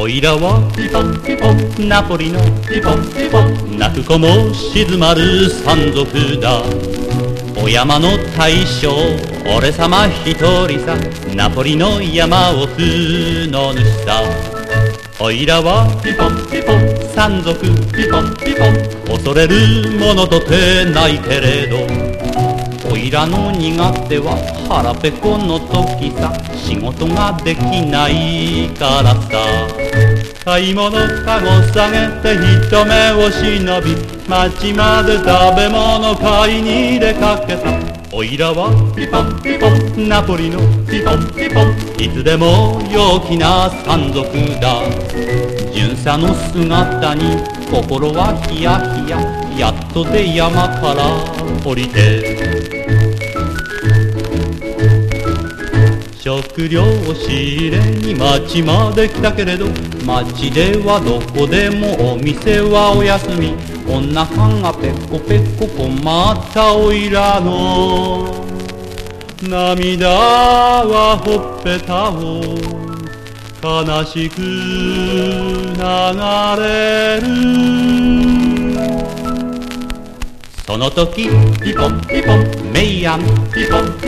おいらはピポンピポンナポリのピポンピポン泣く子も静まる山賊だ。お山の大将俺様一人さ、ナポリの山を負の主さ。おいらはピポンピポン山賊ピポンピポン恐れる者とてないけれど、おいらの苦手は腹ペコの時さ、仕事ができないからさ。買い物かご下げて人目を忍び、町まで食べ物買いに出かけた。おいらはピポンピポンナポリのピポンピポンいつでも陽気な山賊だ。巡査の姿に心はヒヤヒヤ、やっとで山から降りて食料を仕入れに町まで来たけれど、町ではどこでもお店はお休み。お腹がペコペコ困ったおいらの涙はほっぺたを悲しく流れる。その時ピポンピポンメイアンピポンピ